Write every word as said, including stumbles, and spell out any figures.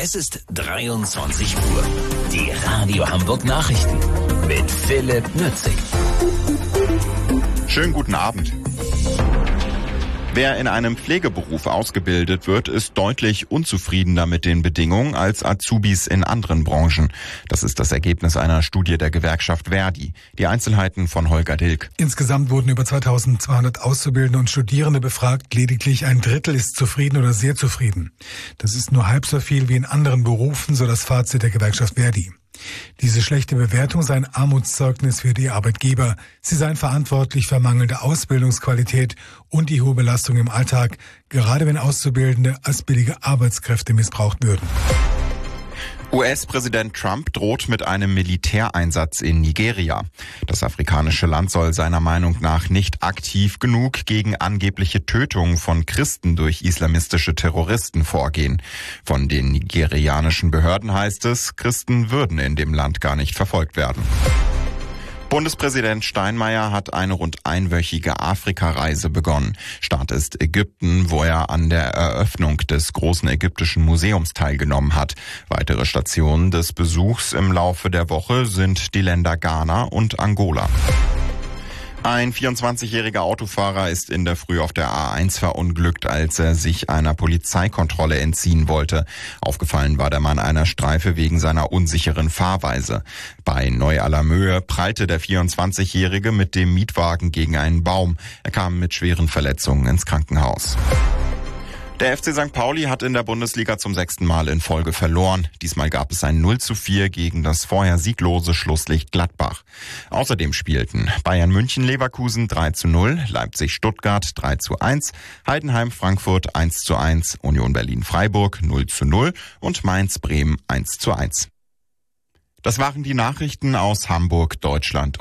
Es ist dreiundzwanzig Uhr. Die Radio Hamburg Nachrichten mit Philipp Nützig. Schönen guten Abend. Wer in einem Pflegeberuf ausgebildet wird, ist deutlich unzufriedener mit den Bedingungen als Azubis in anderen Branchen. Das ist das Ergebnis einer Studie der Gewerkschaft Verdi. Die Einzelheiten von Holger Dilk. Insgesamt wurden über zweitausendzweihundert Auszubildende und Studierende befragt. Lediglich ein Drittel ist zufrieden oder sehr zufrieden. Das ist nur halb so viel wie in anderen Berufen, so das Fazit der Gewerkschaft Verdi. Diese schlechte Bewertung sei ein Armutszeugnis für die Arbeitgeber. Sie seien verantwortlich für mangelnde Ausbildungsqualität und die hohe Belastung im Alltag, gerade wenn Auszubildende als billige Arbeitskräfte missbraucht würden. U S-Präsident Trump droht mit einem Militäreinsatz in Nigeria. Das afrikanische Land soll seiner Meinung nach nicht aktiv genug gegen angebliche Tötungen von Christen durch islamistische Terroristen vorgehen. Von den nigerianischen Behörden heißt es, Christen würden in dem Land gar nicht verfolgt werden. Bundespräsident Steinmeier hat eine rund einwöchige Afrikareise begonnen. Start ist Ägypten, wo er an der Eröffnung des großen ägyptischen Museums teilgenommen hat. Weitere Stationen des Besuchs im Laufe der Woche sind die Länder Ghana und Angola. Ein vierundzwanzigjähriger Autofahrer ist in der Früh auf der A eins verunglückt, als er sich einer Polizeikontrolle entziehen wollte. Aufgefallen war der Mann einer Streife wegen seiner unsicheren Fahrweise. Bei Neu-Allermöhe prallte der vierundzwanzigjährige mit dem Mietwagen gegen einen Baum. Er kam mit schweren Verletzungen ins Krankenhaus. Der F C Sankt Pauli hat in der Bundesliga zum sechsten Mal in Folge verloren. Diesmal gab es ein null zu vier gegen das vorher sieglose Schlusslicht Gladbach. Außerdem spielten Bayern München Leverkusen drei zu null, Leipzig Stuttgart drei zu eins, Heidenheim Frankfurt eins zu eins, Union Berlin Freiburg null zu null und Mainz Bremen eins zu eins. Das waren die Nachrichten aus Hamburg, Deutschland